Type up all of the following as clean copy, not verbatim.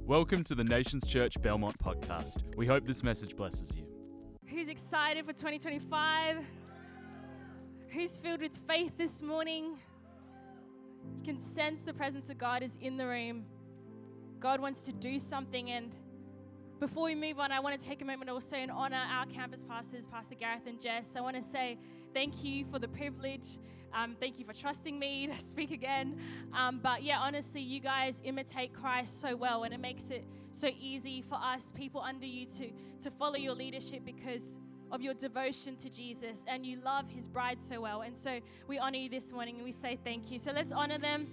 Welcome to the Nations Church Belmont podcast. We hope this message blesses you. Who's excited for 2025? Who's filled with faith this morning? You can sense the presence of God is in the room. God wants to do something, and before we move on, I want to take a moment also and honor our campus pastors, Pastor Gareth and Jess. I want to say thank you for the privilege. Thank you for trusting me to speak again. But yeah, honestly, you guys imitate Christ so well, and it makes it so easy for us, people under you, to follow your leadership because of your devotion to Jesus, and you love his bride so well. And so we honor you this morning, and we say thank you. So let's honor them.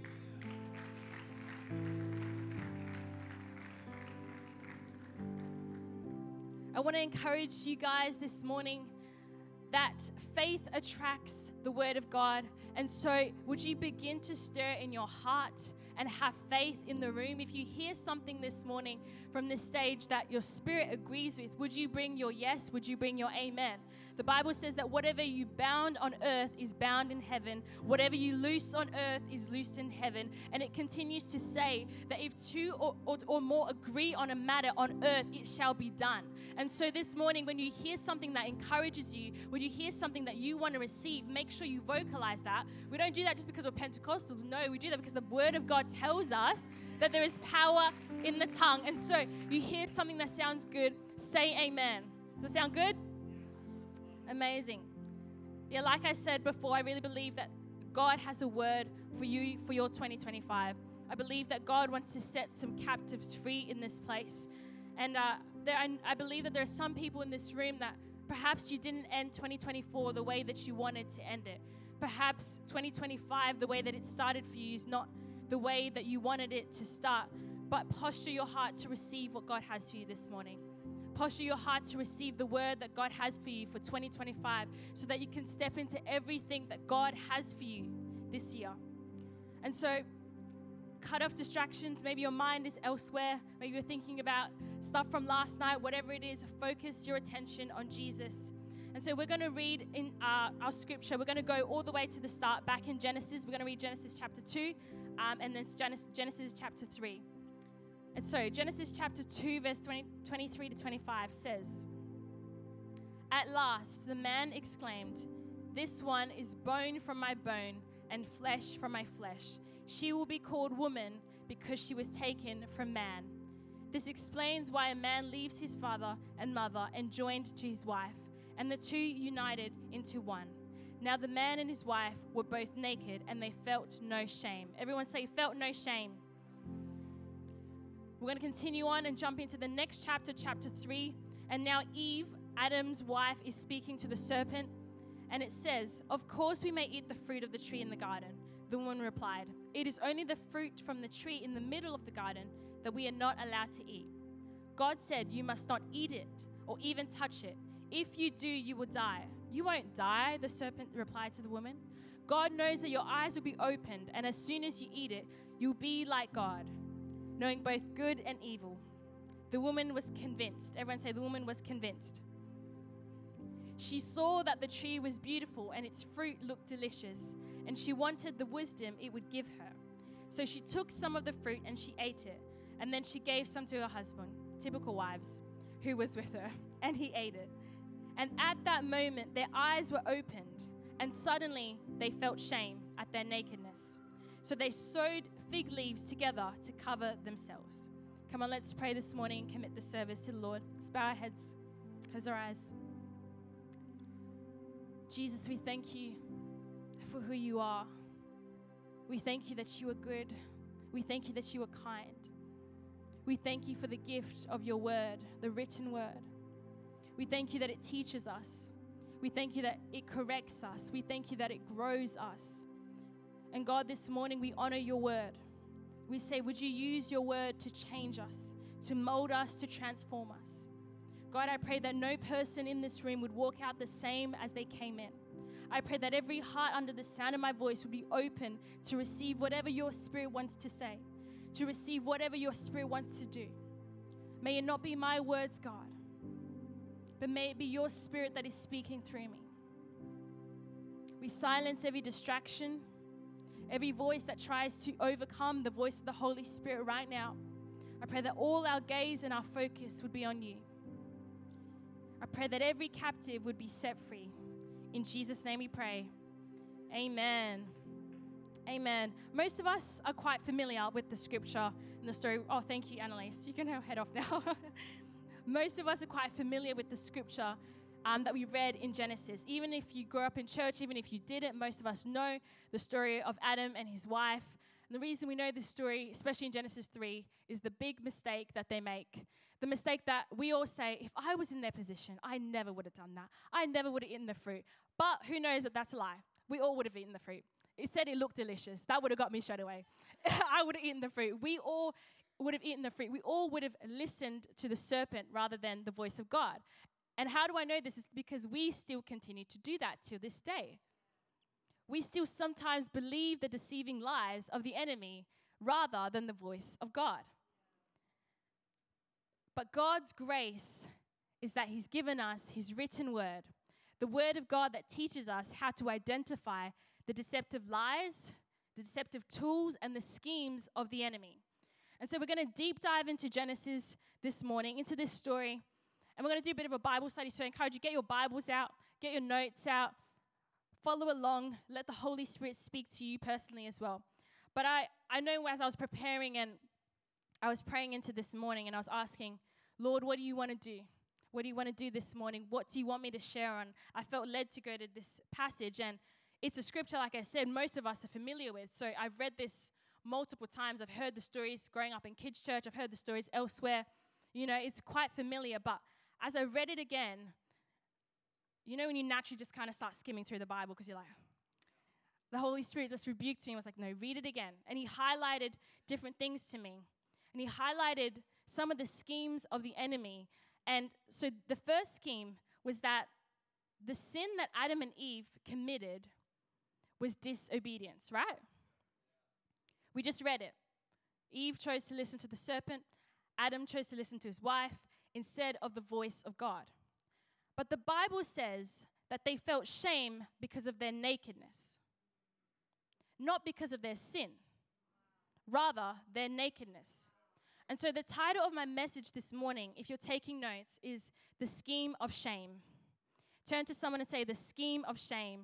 I want to encourage you guys this morning that faith attracts the word of God. And so would you begin to stir in your heart and have faith in the room? If you hear something this morning from this stage that your spirit agrees with, would you bring your yes? Would you bring your amen? The Bible says that whatever you bound on earth is bound in heaven. Whatever you loose on earth is loosed in heaven. And it continues to say that if two or more agree on a matter on earth, it shall be done. And so this morning, when you hear something that encourages you, when you hear something that you want to receive, make sure you vocalize that. We don't do that just because we're Pentecostals. No, we do that because the Word of God tells us that there is power in the tongue. And so you hear something that sounds good, say amen. Does it sound good? Amazing. Yeah, like I said before, I really believe that God has a word for you for your 2025. I believe that God wants to set some captives free in this place. And I believe that there are some people in this room that perhaps you didn't end 2024 the way that you wanted to end it. Perhaps 2025, the way that it started for you is not the way that you wanted it to start. But posture your heart to receive what God has for you this morning. Posture your heart to receive the word that God has for you for 2025 so that you can step into everything that God has for you this year. And so, cut off distractions. Maybe your mind is elsewhere. Maybe you're thinking about stuff from last night, whatever it is. Focus your attention on Jesus. And so we're going to read in our scripture. We're going to go all the way to the start, back in Genesis. We're going to read Genesis chapter 2 and then Genesis chapter 3. And so Genesis chapter 2, verse 23 to 25 says, "At last the man exclaimed, 'This one is bone from my bone and flesh from my flesh. She will be called woman because she was taken from man.' This explains why a man leaves his father and mother and joined to his wife, and the two united into one. Now the man and his wife were both naked, and they felt no shame." Everyone say, felt no shame. We're going to continue on and jump into the next chapter, chapter 3. And now Eve, Adam's wife, is speaking to the serpent. And it says, "Of course we may eat the fruit of the tree in the garden." The woman replied, "It is only the fruit from the tree in the middle of the garden that we are not allowed to eat. God said you must not eat it or even touch it. If you do, you will die." "You won't die," the serpent replied to the woman. "God knows that your eyes will be opened, and as soon as you eat it, you'll be like God, knowing both good and evil." The woman was convinced. Everyone say, the woman was convinced. She saw that the tree was beautiful and its fruit looked delicious, and she wanted the wisdom it would give her. So she took some of the fruit and she ate it, and then she gave some to her husband, typical wives, who was with her, and he ate it. And at that moment, their eyes were opened, and suddenly they felt shame at their nakedness. So they sewed fig leaves together to cover themselves. Come on, let's pray this morning and commit the service to the Lord. Let's bow our heads, close our eyes. Jesus, we thank you for who you are. We thank you that you are good. We thank you that you are kind. We thank you for the gift of your word, the written word. We thank you that it teaches us. We thank you that it corrects us. We thank you that it grows us. And God, this morning we honor your word. We say, would you use your word to change us, to mold us, to transform us? God, I pray that no person in this room would walk out the same as they came in. I pray that every heart under the sound of my voice would be open to receive whatever your spirit wants to say, to receive whatever your spirit wants to do. May it not be my words, God, but may it be your spirit that is speaking through me. We silence every distraction, every voice that tries to overcome the voice of the Holy Spirit right now. I pray that all our gaze and our focus would be on you. I pray that every captive would be set free. In Jesus' name we pray. Amen. Amen. Most of us are quite familiar with the scripture and the story. Oh, thank you, Annalise. You can head off now. Most of us are quite familiar with the scripture that we read in Genesis. Even if you grew up in church, even if you didn't, most of us know the story of Adam and his wife. And the reason we know this story, especially in Genesis 3, is the big mistake that they make. The mistake that we all say, if I was in their position, I never would have done that. I never would have eaten the fruit. But who knows that that's a lie. We all would have eaten the fruit. It said it looked delicious. That would have got me straight away. I would have eaten the fruit. We all would have eaten the fruit. We all would have listened to the serpent rather than the voice of God. And how do I know this? Is because we still continue to do that till this day. We still sometimes believe the deceiving lies of the enemy rather than the voice of God. But God's grace is that he's given us his written word, the word of God that teaches us how to identify the deceptive lies, the deceptive tools, and the schemes of the enemy. And so we're going to deep dive into Genesis this morning, into this story. And we're going to do a bit of a Bible study. So I encourage you, get your Bibles out, get your notes out, follow along, let the Holy Spirit speak to you personally as well. But I know as I was preparing and I was praying into this morning and I was asking, Lord, what do you want to do? What do you want to do this morning? What do you want me to share on? I felt led to go to this passage, and it's a scripture, like I said, most of us are familiar with. So I've read this multiple times. I've heard the stories growing up in kids' church. I've heard the stories elsewhere. You know, it's quite familiar. But as I read it again, you know when you naturally just kind of start skimming through the Bible because you're like, the Holy Spirit just rebuked me and was like, no, read it again. And he highlighted different things to me. And he highlighted some of the schemes of the enemy. And so the first scheme was that the sin that Adam and Eve committed was disobedience, right? We just read it. Eve chose to listen to the serpent. Adam chose to listen to his wife instead of the voice of God. But the Bible says that they felt shame because of their nakedness, not because of their sin, rather their nakedness. And so the title of my message this morning, if you're taking notes, is The Scheme of Shame. Turn to someone and say, the scheme of shame.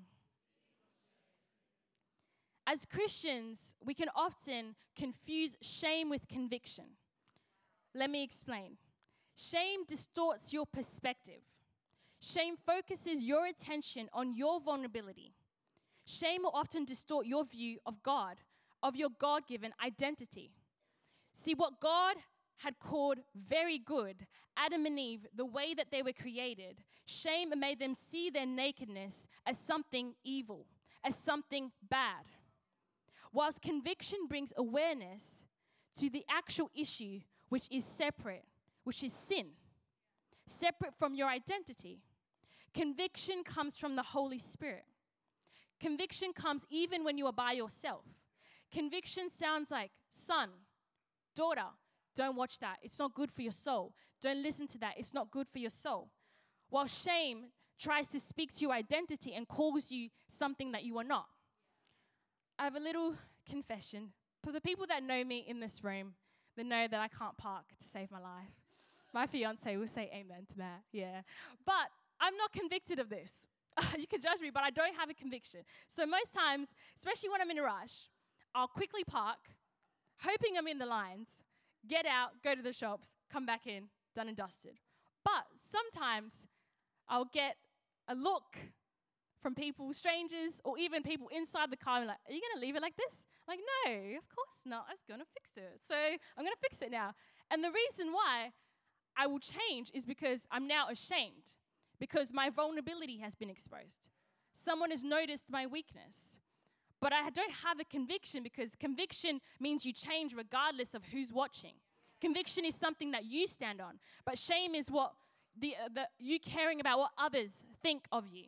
As Christians, we can often confuse shame with conviction. Let me explain. Shame distorts your perspective. Shame focuses your attention on your vulnerability. Shame will often distort your view of God, of your God-given identity. See, what God had called very good, Adam and Eve, the way that they were created, shame made them see their nakedness as something evil, as something bad. Whilst conviction brings awareness to the actual issue, which is separate, which is sin, separate from your identity. Conviction comes from the Holy Spirit. Conviction comes even when you are by yourself. Conviction sounds like, son, daughter, don't watch that. It's not good for your soul. Don't listen to that. It's not good for your soul. While shame tries to speak to your identity and calls you something that you are not. I have a little confession. For the people that know me in this room, they know that I can't park to save my life. My fiance will say amen to that, yeah. But I'm not convicted of this. You can judge me, but I don't have a conviction. So most times, especially when I'm in a rush, I'll quickly park, hoping I'm in the lines, get out, go to the shops, come back in, done and dusted. But sometimes I'll get a look from people, strangers, or even people inside the car, and like, are you going to leave it like this? I'm like, no, of course not. I was going to fix it. So I'm going to fix it now. And the reason why I will change is because I'm now ashamed, because my vulnerability has been exposed. Someone has noticed my weakness. But I don't have a conviction, because conviction means you change regardless of who's watching. Conviction is something that you stand on. But shame is what you caring about what others think of you.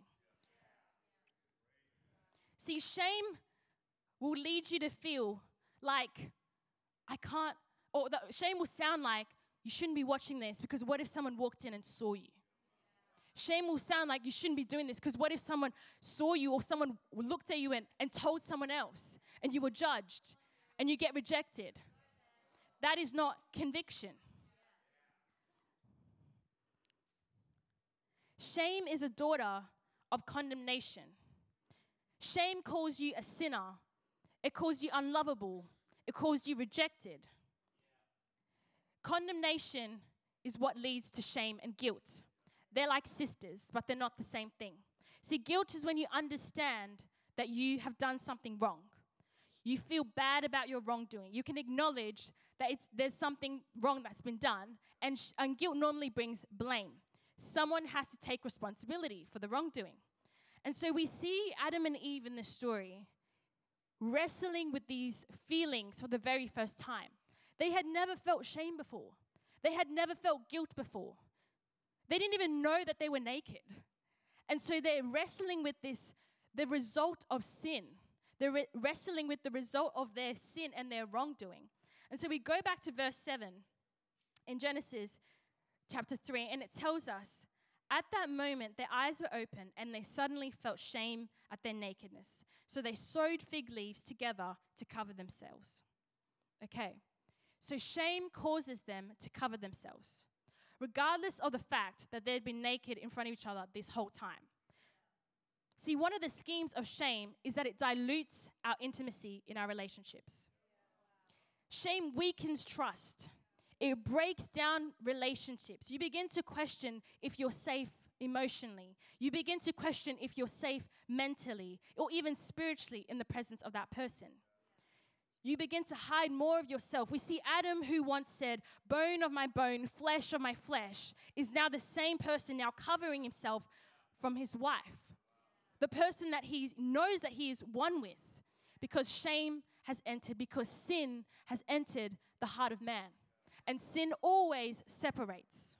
See, shame will lead you to feel like I can't, or shame will sound like you shouldn't be watching this because what if someone walked in and saw you? Shame will sound like you shouldn't be doing this because what if someone saw you or someone looked at you and told someone else and you were judged and you get rejected? That is not conviction. Shame is a daughter of condemnation. Shame calls you a sinner. It calls you unlovable. It calls you rejected. Condemnation is what leads to shame and guilt. They're like sisters, but they're not the same thing. See, guilt is when you understand that you have done something wrong. You feel bad about your wrongdoing. You can acknowledge that there's something wrong that's been done, and guilt normally brings blame. Someone has to take responsibility for the wrongdoing. And so we see Adam and Eve in this story wrestling with these feelings for the very first time. They had never felt shame before. They had never felt guilt before. They didn't even know that they were naked. And so they're wrestling with this, the result of sin. They're wrestling with the result of their sin and their wrongdoing. And so we go back to verse 7 in Genesis chapter 3, and it tells us, at that moment, their eyes were open, and they suddenly felt shame at their nakedness. So they sewed fig leaves together to cover themselves. Okay, so shame causes them to cover themselves, regardless of the fact that they'd been naked in front of each other this whole time. See, one of the schemes of shame is that it dilutes our intimacy in our relationships. Shame weakens trust. It breaks down relationships. You begin to question if you're safe emotionally. You begin to question if you're safe mentally or even spiritually in the presence of that person. You begin to hide more of yourself. We see Adam, who once said, bone of my bone, flesh of my flesh, is now the same person now covering himself from his wife. The person that he knows that he is one with, because shame has entered, because sin has entered the heart of man. And sin always separates.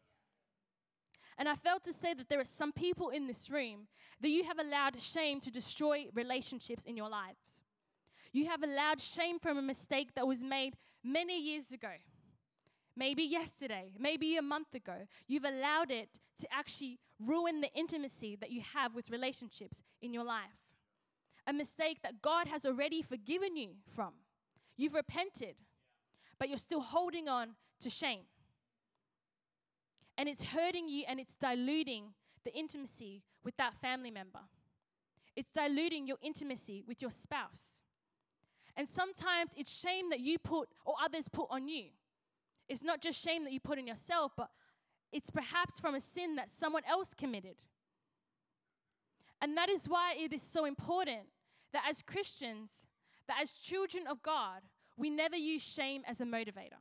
And I felt to say that there are some people in this room that you have allowed shame to destroy relationships in your lives. You have allowed shame from a mistake that was made many years ago. Maybe yesterday, maybe a month ago. You've allowed it to actually ruin the intimacy that you have with relationships in your life. A mistake that God has already forgiven you from. You've repented, but you're still holding on to shame. And it's hurting you, and it's diluting the intimacy with that family member. It's diluting your intimacy with your spouse. And sometimes it's shame that you put or others put on you. It's not just shame that you put on yourself, but it's perhaps from a sin that someone else committed. And that is why it is so important that as Christians, that as children of God, we never use shame as a motivator.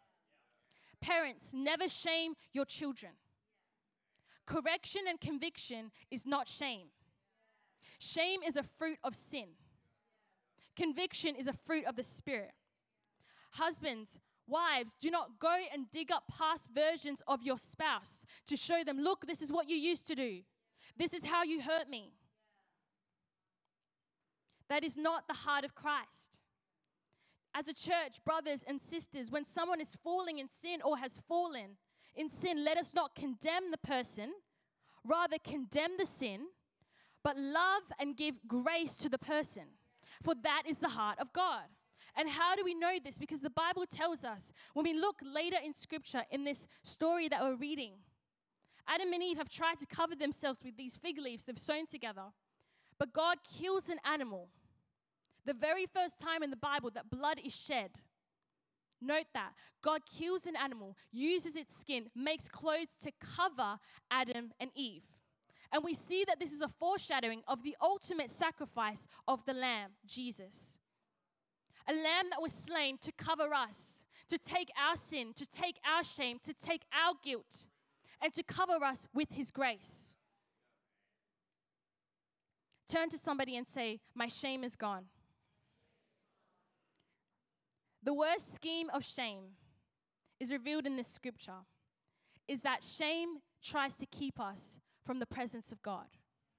Parents, never shame your children. Correction and conviction is not shame. Shame is a fruit of sin. Conviction is a fruit of the Spirit. Husbands, wives, do not go and dig up past versions of your spouse to show them, look, this is what you used to do. This is how you hurt me. That is not the heart of Christ. As a church, brothers and sisters, when someone is falling in sin or has fallen in sin, let us not condemn the person, rather condemn the sin, but love and give grace to the person. For that is the heart of God. And how do we know this? Because the Bible tells us, when we look later in Scripture, in this story that we're reading, Adam and Eve have tried to cover themselves with these fig leaves they've sewn together. But God kills an animal. The very first time in the Bible that blood is shed. Note that. God kills an animal, uses its skin, makes clothes to cover Adam and Eve. And we see that this is a foreshadowing of the ultimate sacrifice of the Lamb, Jesus. A lamb that was slain to cover us, to take our sin, to take our shame, to take our guilt, and to cover us with his grace. Turn to somebody and say, my shame is gone. The worst scheme of shame is revealed in this scripture, is that shame tries to keep us from the presence of God.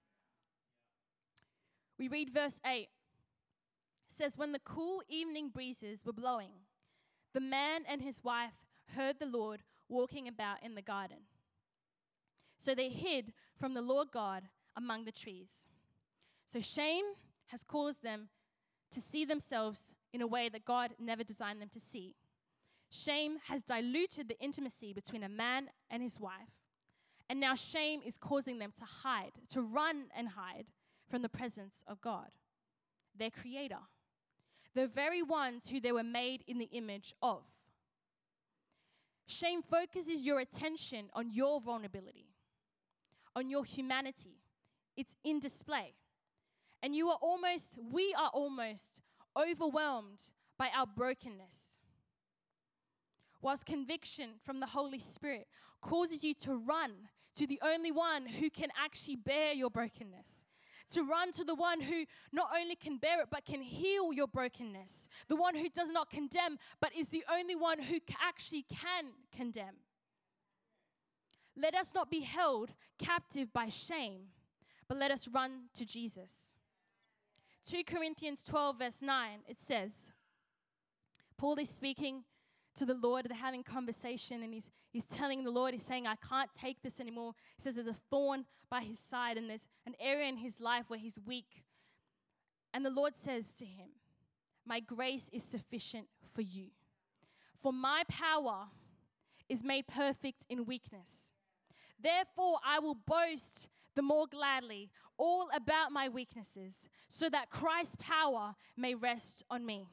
We read verse 8. It says, when the cool evening breezes were blowing, the man and his wife heard the Lord walking about in the garden. So they hid from the Lord God among the trees. So shame has caused them to see themselves in a way that God never designed them to see. Shame has diluted the intimacy between a man and his wife. And now shame is causing them to hide, to run and hide from the presence of God, their creator, the very ones who they were made in the image of. Shame focuses your attention on your vulnerability, on your humanity. It's in display. And we are almost overwhelmed by our brokenness. Whilst conviction from the Holy Spirit causes you to run to the only one who can actually bear your brokenness, to run to the one who not only can bear it, but can heal your brokenness, the one who does not condemn, but is the only one who actually can condemn. Let us not be held captive by shame, but let us run to Jesus. 2 Corinthians 12, verse 9, it says, Paul is speaking to the Lord. They're having conversation, and he's telling the Lord, he's saying, I can't take this anymore. He says there's a thorn by his side, and there's an area in his life where he's weak. And the Lord says to him, my grace is sufficient for you. For my power is made perfect in weakness. Therefore, I will boast the more gladly all about my weaknesses, so that Christ's power may rest on me.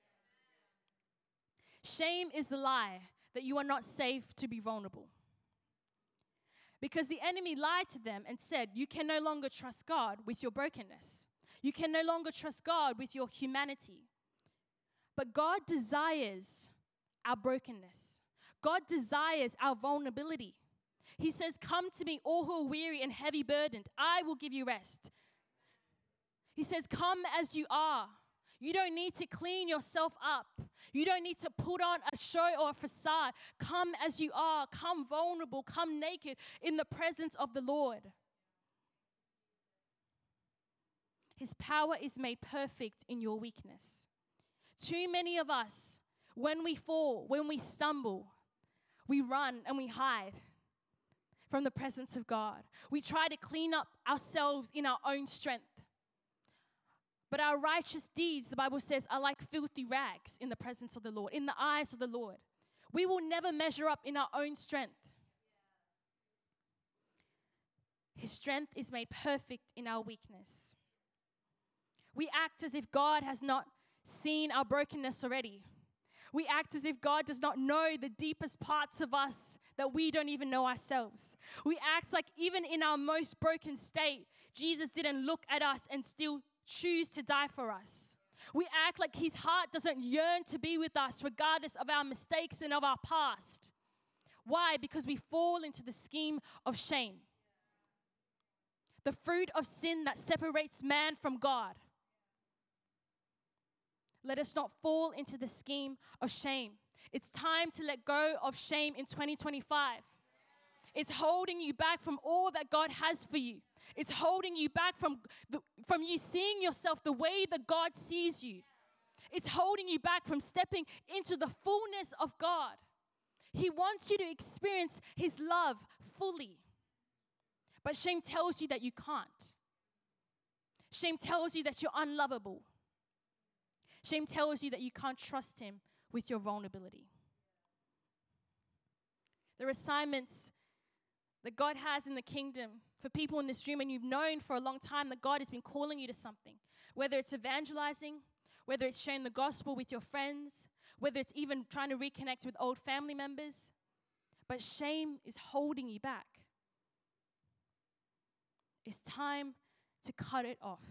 Shame is the lie that you are not safe to be vulnerable. Because the enemy lied to them and said, you can no longer trust God with your brokenness. You can no longer trust God with your humanity. But God desires our brokenness. God desires our vulnerability. He says, come to me, all who are weary and heavy burdened. I will give you rest. He says, come as you are. You don't need to clean yourself up. You don't need to put on a show or a facade. Come as you are. Come vulnerable. Come naked in the presence of the Lord. His power is made perfect in your weakness. Too many of us, when we fall, when we stumble, we run and we hide from the presence of God. We try to clean up ourselves in our own strength. But our righteous deeds, the Bible says, are like filthy rags in the presence of the Lord, in the eyes of the Lord. We will never measure up in our own strength. His strength is made perfect in our weakness. We act as if God has not seen our brokenness already. We act as if God does not know the deepest parts of us that we don't even know ourselves. We act like even in our most broken state, Jesus didn't look at us and still choose to die for us. We act like his heart doesn't yearn to be with us regardless of our mistakes and of our past. Why? Because we fall into the scheme of shame. The fruit of sin that separates man from God. Let us not fall into the scheme of shame. It's time to let go of shame in 2025. It's holding you back from all that God has for you. It's holding you back from you seeing yourself the way that God sees you. It's holding you back from stepping into the fullness of God. He wants you to experience his love fully. But shame tells you that you can't. Shame tells you that you're unlovable. Shame tells you that you can't trust him with your vulnerability. There are assignments that God has in the kingdom for people in this room, and you've known for a long time that God has been calling you to something. Whether it's evangelizing, whether it's sharing the gospel with your friends, whether it's even trying to reconnect with old family members. But shame is holding you back. It's time to cut it off.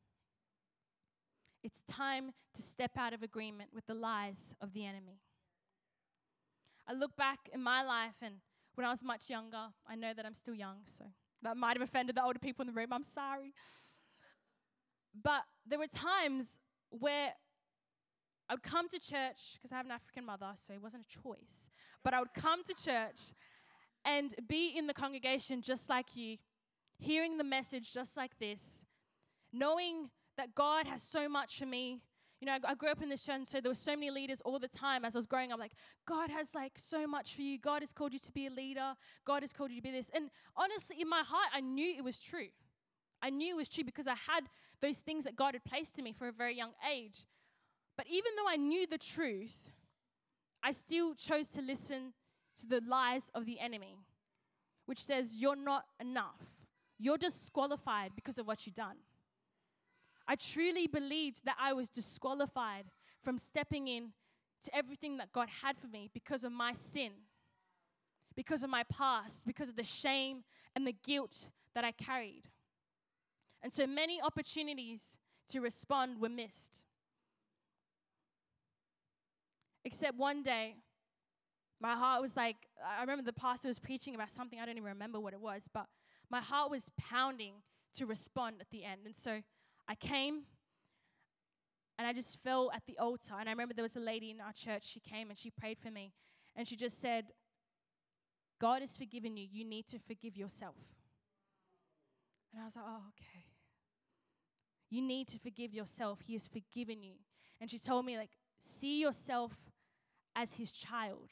It's time to step out of agreement with the lies of the enemy. I look back in my life, and when I was much younger, I know that I'm still young, so that might have offended the older people in the room. I'm sorry. But there were times where I would come to church, because I have an African mother, so it wasn't a choice. But I would come to church and be in the congregation just like you, hearing the message just like this, knowing that God has so much for me. You know, I grew up in this church, so there were so many leaders all the time as I was growing up. Like, God has so much for you. God has called you to be a leader. God has called you to be this. And honestly, in my heart, I knew it was true. I knew it was true because I had those things that God had placed in me for a very young age. But even though I knew the truth, I still chose to listen to the lies of the enemy, which says you're not enough. You're disqualified because of what you've done. I truly believed that I was disqualified from stepping in to everything that God had for me because of my sin, because of my past, because of the shame and the guilt that I carried. And so many opportunities to respond were missed. Except one day, my heart was like, I remember the pastor was preaching about something, I don't even remember what it was, but my heart was pounding to respond at the end. And so I came and I just fell at the altar. And I remember there was a lady in our church, she came and she prayed for me. And she just said, God has forgiven you. You need to forgive yourself. And I was like, oh, okay. You need to forgive yourself. He has forgiven you. And she told me, like, see yourself as his child.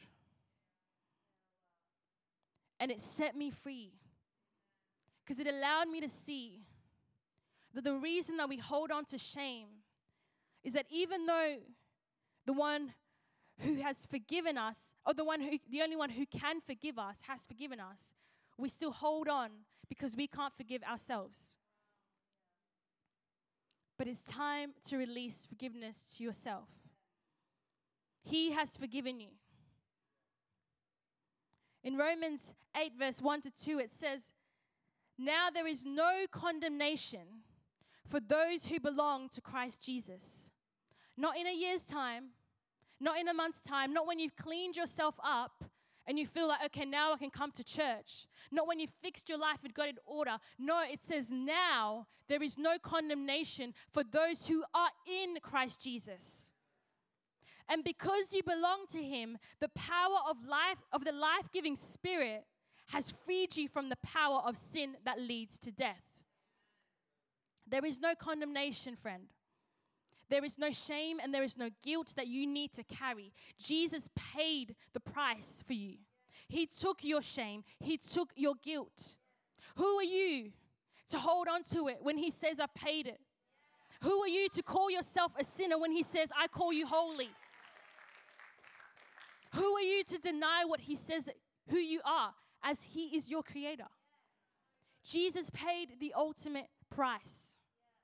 And it set me free. Because it allowed me to see that the reason that we hold on to shame is that even though the one who has forgiven us, or the only one who can forgive us has forgiven us, we still hold on because we can't forgive ourselves. But it's time to release forgiveness to yourself. He has forgiven you. In Romans 8, verse 1-2, it says, now there is no condemnation for those who belong to Christ Jesus. Not in a year's time, not in a month's time, not when you've cleaned yourself up and you feel like, okay, now I can come to church. Not when you've fixed your life and got it in order. No, it says now there is no condemnation for those who are in Christ Jesus. And because you belong to him, the power of life, of the life-giving Spirit, has freed you from the power of sin that leads to death. There is no condemnation, friend. There is no shame and there is no guilt that you need to carry. Jesus paid the price for you. He took your shame. He took your guilt. Who are you to hold on to it when he says, I've paid it? Who are you to call yourself a sinner when he says, I call you holy? Who are you to deny what he says, that who you are, as he is your creator? Jesus paid the ultimate price.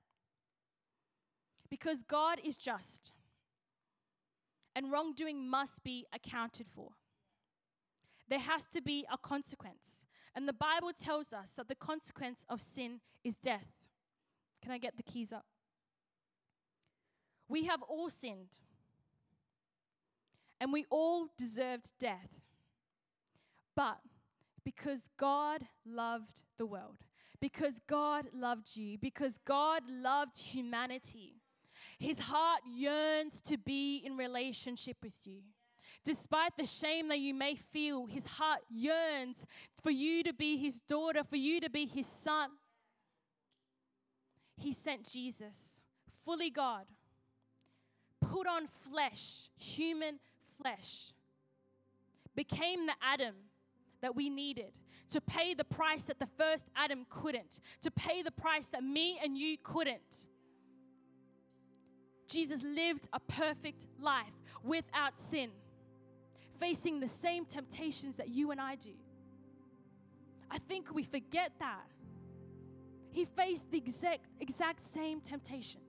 Because God is just, and wrongdoing must be accounted for. There has to be a consequence. And the Bible tells us that the consequence of sin is death. Can I get the keys up? We have all sinned. And we all deserved death. But because God loved the world, because God loved you, because God loved humanity, his heart yearns to be in relationship with you. Despite the shame that you may feel, his heart yearns for you to be his daughter, for you to be his son. He sent Jesus, fully God, put on flesh, human flesh, became the Adam that we needed, to pay the price that the first Adam couldn't, to pay the price that me and you couldn't. Jesus lived a perfect life without sin, facing the same temptations that you and I do. I think we forget that. He faced the exact same temptations.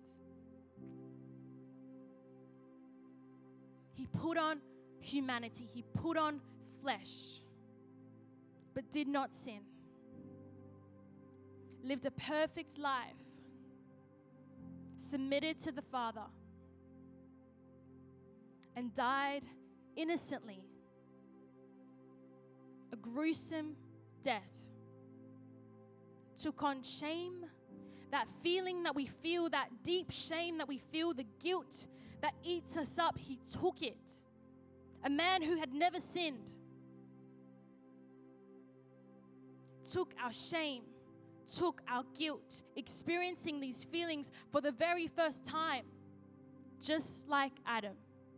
He put on humanity. He put on flesh, but did not sin. Lived a perfect life, submitted to the Father, and died innocently. A gruesome death. Took on shame, that feeling that we feel, that deep shame that we feel, the guilt that eats us up. He took it. A man who had never sinned took our shame, took our guilt, experiencing these feelings for the very first time, just like Adam.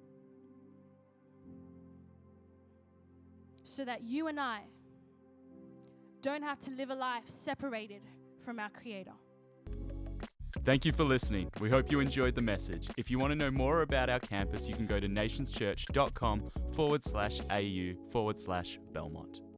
So that you and I don't have to live a life separated from our Creator. Thank you for listening. We hope you enjoyed the message. If you want to know more about our campus, you can go to nationschurch.com/au/Belmont.